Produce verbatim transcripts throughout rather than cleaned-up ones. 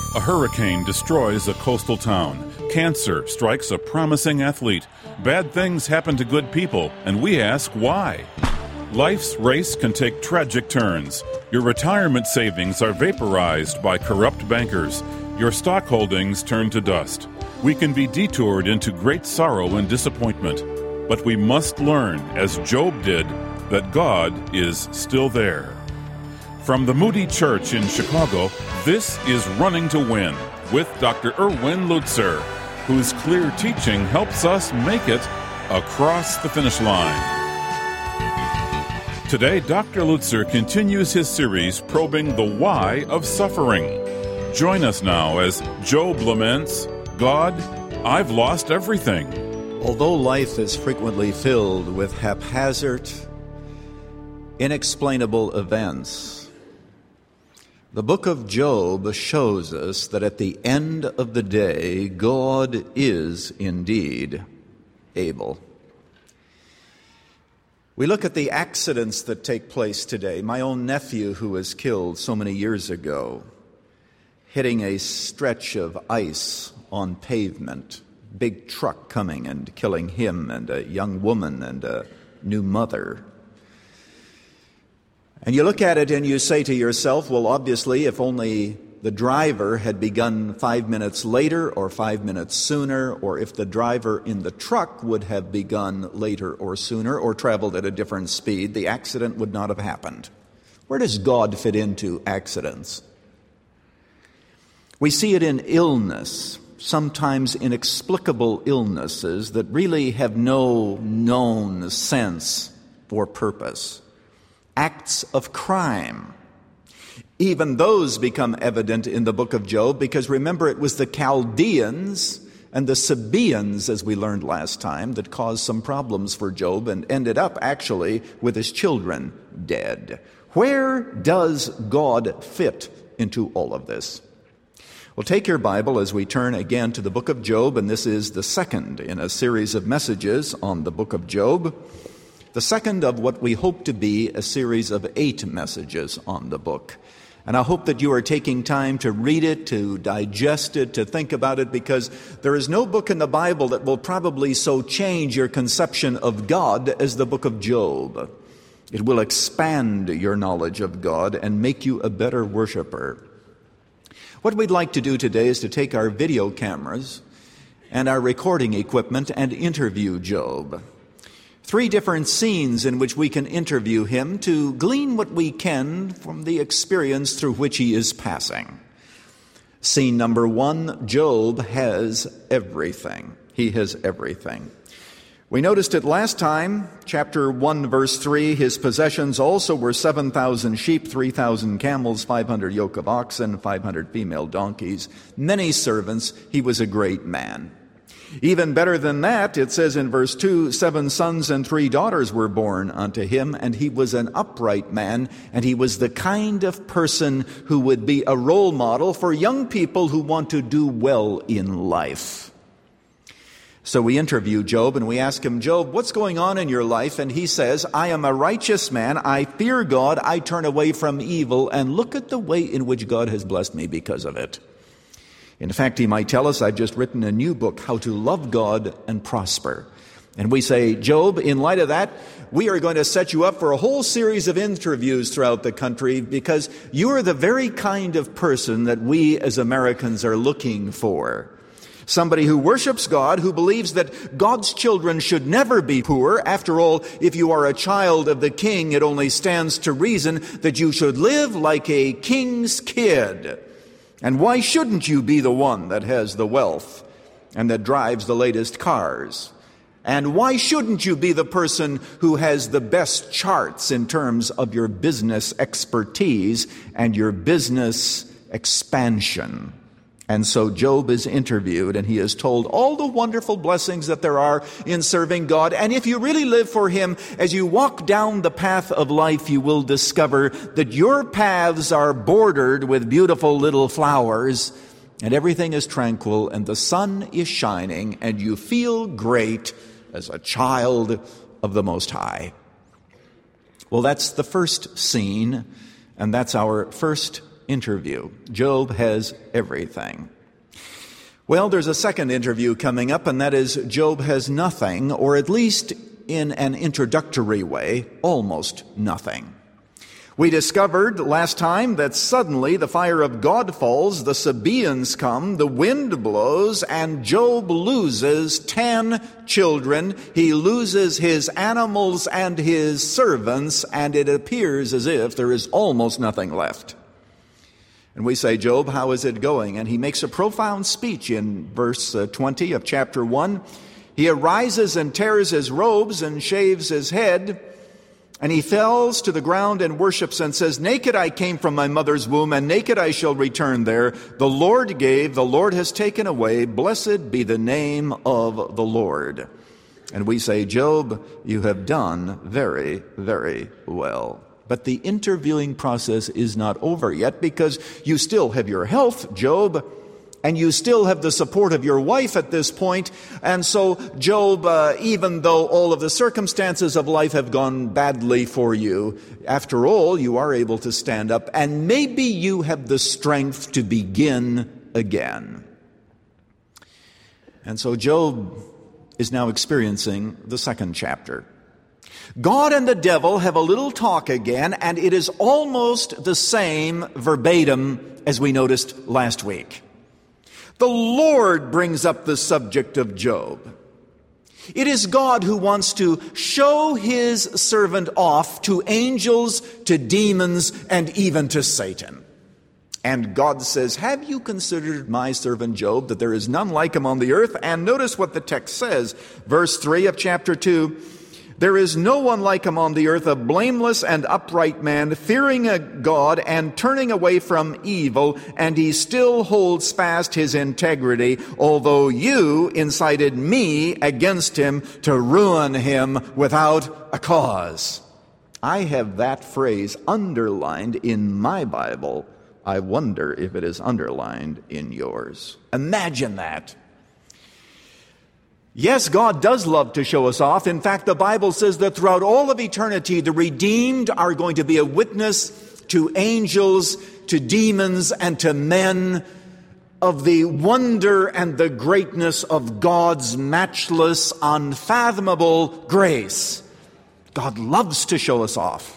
A hurricane destroys a coastal town. Cancer strikes a promising athlete. Bad things happen to good people, and we ask why. Life's race can take tragic turns. Your retirement savings are vaporized by corrupt bankers. Your stock holdings turn to dust. We can be detoured into great sorrow and disappointment. But we must learn, as Job did, that God is still there. From the Moody Church in Chicago, this is Running to Win with Doctor Erwin Lutzer, whose clear teaching helps us make it across the finish line. Today, Doctor Lutzer continues his series probing the why of suffering. Join us now as Job laments, God, I've lost everything. Although life is frequently filled with haphazard, inexplainable events, the book of Job shows us that at the end of the day, God is indeed able. We look at the accidents that take place today. My own nephew, who was killed so many years ago, hitting a stretch of ice on pavement, big truck coming and killing him and a young woman and a new mother. And you look at it and you say to yourself, well, obviously, if only the driver had begun five minutes later or five minutes sooner, or if the driver in the truck would have begun later or sooner or traveled at a different speed, the accident would not have happened. Where does God fit into accidents? We see it in illness, sometimes inexplicable illnesses that really have no known sense or purpose. Acts of crime. Even those become evident in the book of Job because remember it was the Chaldeans and the Sabaeans, as we learned last time, that caused some problems for Job and ended up actually with his children dead. Where does God fit into all of this? Well, take your Bible as we turn again to the book of Job, and this is the second in a series of messages on the book of Job. The second of what we hope to be a series of eight messages on the book. And I hope that you are taking time to read it, to digest it, to think about it, because there is no book in the Bible that will probably so change your conception of God as the book of Job. It will expand your knowledge of God and make you a better worshiper. What we'd like to do today is to take our video cameras and our recording equipment and interview Job. Three different scenes in which we can interview him to glean what we can from the experience through which he is passing. Scene number one, Job has everything. He has everything. We noticed it last time, chapter one, verse three, his possessions also were seven thousand sheep, three thousand camels, five hundred yoke of oxen, five hundred female donkeys, many servants. He was a great man. Even better than that, it says in verse two, seven sons and three daughters were born unto him, and he was an upright man, and he was the kind of person who would be a role model for young people who want to do well in life. So we interview Job and we ask him, Job, what's going on in your life? And he says, I am a righteous man. I fear God. I turn away from evil. And look at the way in which God has blessed me because of it. In fact, he might tell us, I've just written a new book, How to Love God and Prosper. And we say, Job, in light of that, we are going to set you up for a whole series of interviews throughout the country because you are the very kind of person that we as Americans are looking for. Somebody who worships God, who believes that God's children should never be poor. After all, if you are a child of the king, it only stands to reason that you should live like a king's kid. And why shouldn't you be the one that has the wealth and that drives the latest cars? And why shouldn't you be the person who has the best charts in terms of your business expertise and your business expansion? And so Job is interviewed and he is told all the wonderful blessings that there are in serving God. And if you really live for him, as you walk down the path of life, you will discover that your paths are bordered with beautiful little flowers and everything is tranquil and the sun is shining and you feel great as a child of the Most High. Well, that's the first scene and that's our first interview. Job has everything. Well, there's a second interview coming up, and that is Job has nothing, or at least in an introductory way, almost nothing. We discovered last time that suddenly the fire of God falls, the Sabaeans come, the wind blows, and Job loses ten children. He loses his animals and his servants, and it appears as if there is almost nothing left. And we say, Job, how is it going? And he makes a profound speech in verse twenty of chapter one. He arises and tears his robes and shaves his head, and he falls to the ground and worships and says, naked I came from my mother's womb, and naked I shall return there. The Lord gave, the Lord has taken away. Blessed be the name of the Lord. And we say, Job, you have done very, very well. But the interviewing process is not over yet, because you still have your health, Job, and you still have the support of your wife at this point. And so, Job, uh, even though all of the circumstances of life have gone badly for you, after all, you are able to stand up, and maybe you have the strength to begin again. And so Job is now experiencing the second chapter. God and the devil have a little talk again, and it is almost the same verbatim as we noticed last week. The Lord brings up the subject of Job. It is God who wants to show his servant off to angels, to demons, and even to Satan. And God says, have you considered my servant Job, that there is none like him on the earth? And notice what the text says, verse three of chapter two. There is no one like him on the earth, a blameless and upright man, fearing a God and turning away from evil, and he still holds fast his integrity, although you incited me against him to ruin him without a cause. I have that phrase underlined in my Bible. I wonder if it is underlined in yours. Imagine that. Yes, God does love to show us off. In fact, the Bible says that throughout all of eternity, the redeemed are going to be a witness to angels, to demons, and to men of the wonder and the greatness of God's matchless, unfathomable grace. God loves to show us off.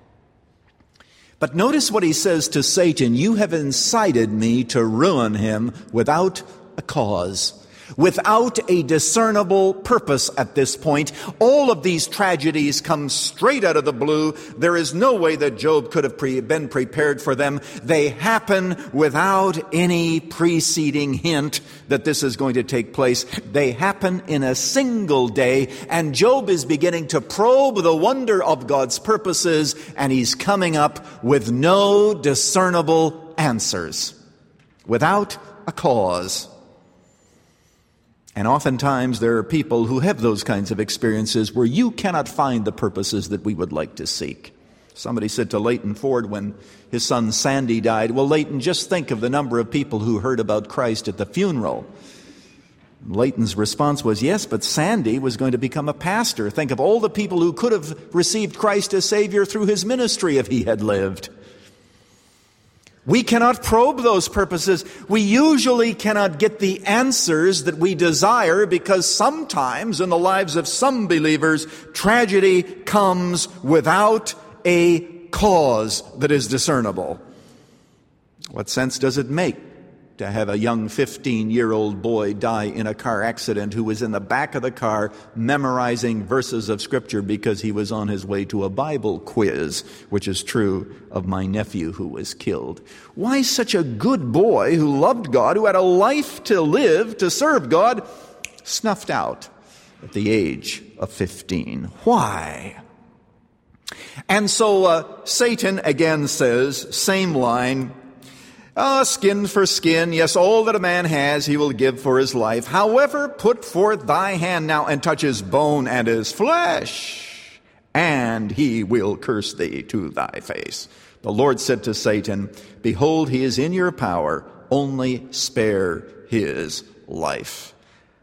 But notice what he says to Satan, you have incited me to ruin him without a cause. Without a discernible purpose at this point. All of these tragedies come straight out of the blue. There is no way that Job could have pre- been prepared for them. They happen without any preceding hint that this is going to take place. They happen in a single day, and Job is beginning to probe the wonder of God's purposes, and he's coming up with no discernible answers. Without a cause. And oftentimes there are people who have those kinds of experiences where you cannot find the purposes that we would like to seek. Somebody said to Leighton Ford when his son Sandy died, well, Leighton, just think of the number of people who heard about Christ at the funeral. Leighton's response was, yes, but Sandy was going to become a pastor. Think of all the people who could have received Christ as Savior through his ministry if he had lived. We cannot probe those purposes. We usually cannot get the answers that we desire because sometimes in the lives of some believers, tragedy comes without a cause that is discernible. What sense does it make to have a young fifteen-year-old boy die in a car accident who was in the back of the car memorizing verses of Scripture because he was on his way to a Bible quiz, which is true of my nephew who was killed? Why such a good boy who loved God, who had a life to live, to serve God, snuffed out at the age of fifteen? Why? And so uh, Satan again says, same line, Ah, skin for skin, yes, all that a man has he will give for his life. However, put forth thy hand now and touch his bone and his flesh, and he will curse thee to thy face. The Lord said to Satan, behold, he is in your power, only spare his life.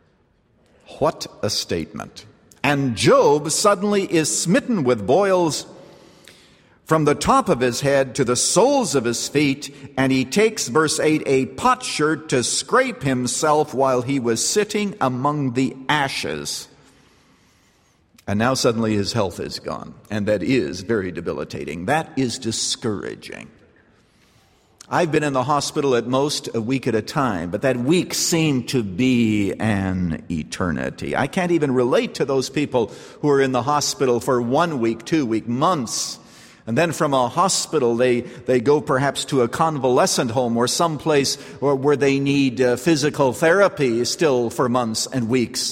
What a statement. And Job suddenly is smitten with boils. from the top of his head to the soles of his feet, and he takes, verse eight, a potsherd to scrape himself while he was sitting among the ashes. And now suddenly his health is gone, and that is very debilitating. That is discouraging. I've been in the hospital at most a week at a time, but that week seemed to be an eternity. I can't even relate to those people who are in the hospital for one week, two weeks, months. And then from a hospital, they, they go perhaps to a convalescent home or someplace where, where they need uh, physical therapy still for months and weeks.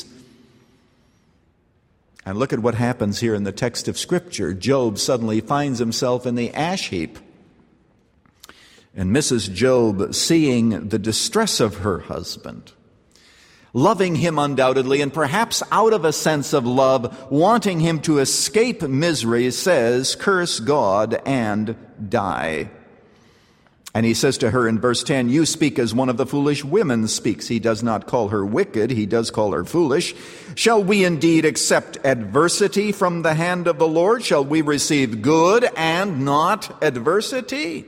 And look at what happens here in the text of Scripture. Job suddenly finds himself in the ash heap. And Missus Job, seeing the distress of her husband, loving him undoubtedly, and perhaps out of a sense of love, wanting him to escape misery, says, "Curse God and die." And he says to her in verse ten, "You speak as one of the foolish women speaks." He does not call her wicked, he does call her foolish. "Shall we indeed accept adversity from the hand of the Lord? Shall we receive good and not adversity?"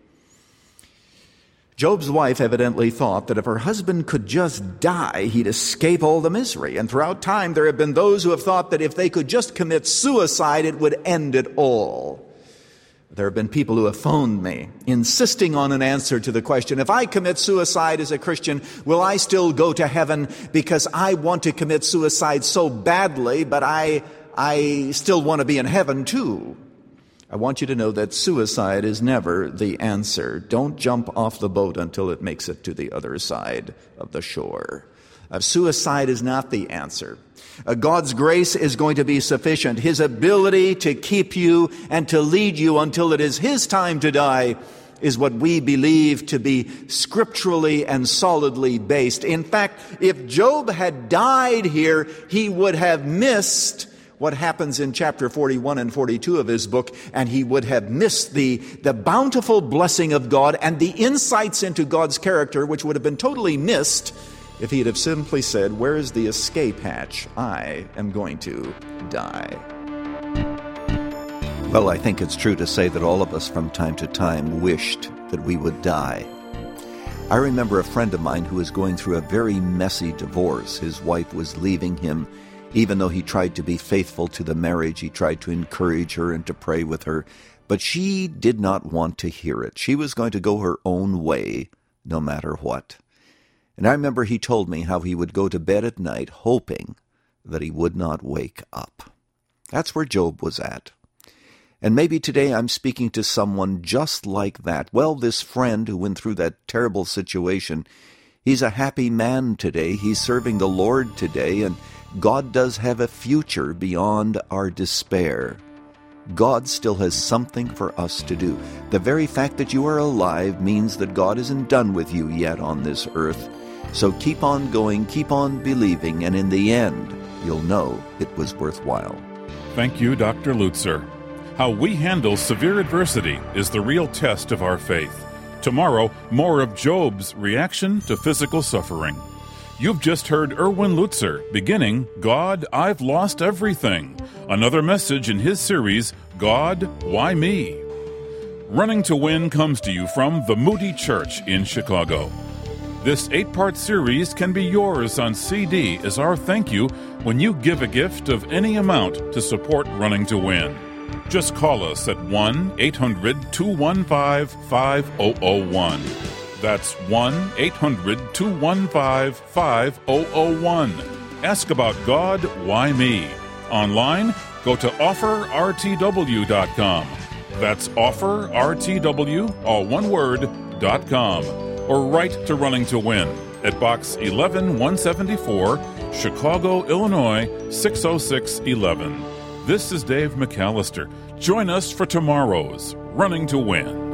Job's wife evidently thought that if her husband could just die, he'd escape all the misery. And throughout time, there have been those who have thought that if they could just commit suicide, it would end it all. There have been people who have phoned me, insisting on an answer to the question, if I commit suicide as a Christian, will I still go to heaven? Because I want to commit suicide so badly, but I, I still want to be in heaven too. I want you to know that suicide is never the answer. Don't jump off the boat until it makes it to the other side of the shore. Uh, suicide is not the answer. Uh, God's grace is going to be sufficient. His ability to keep you and to lead you until it is His time to die is what we believe to be scripturally and solidly based. In fact, if Job had died here, he would have missed what happens in chapter forty-one and forty-two of his book, and he would have missed the, the bountiful blessing of God and the insights into God's character, which would have been totally missed if he'd have simply said, "Where is the escape hatch? I am going to die." Well, I think it's true to say that all of us from time to time wished that we would die. I remember a friend of mine who was going through a very messy divorce. His wife was leaving him. Even though he tried to be faithful to the marriage, he tried to encourage her and to pray with her, but she did not want to hear it. She was going to go her own way, no matter what. And I remember he told me how he would go to bed at night hoping that he would not wake up. That's where Job was at. And maybe today I'm speaking to someone just like that. Well, this friend who went through that terrible situation, he's a happy man today. He's serving the Lord today, and God does have a future beyond our despair. God still has something for us to do. The very fact that you are alive means that God isn't done with you yet on this earth. So keep on going, keep on believing, and in the end, you'll know it was worthwhile. Thank you, Doctor Lutzer. How we handle severe adversity is the real test of our faith. Tomorrow, more of Job's reaction to physical suffering. You've just heard Erwin Lutzer beginning God, I've Lost Everything, another message in his series, God, Why Me? Running to Win comes to you from the Moody Church in Chicago. This eight-part series can be yours on C D as our thank you when you give a gift of any amount to support Running to Win. Just call us at one eight hundred two one five five zero zero one. That's one eight hundred two one five five zero zero one. Ask about God, Why Me? Online, go to offer r t w dot com. That's offer r t w, all one word, dot com. Or write to Running to Win at Box eleven one seventy-four, Chicago, Illinois six oh six one one. This is Dave McAllister. Join us for tomorrow's Running to Win.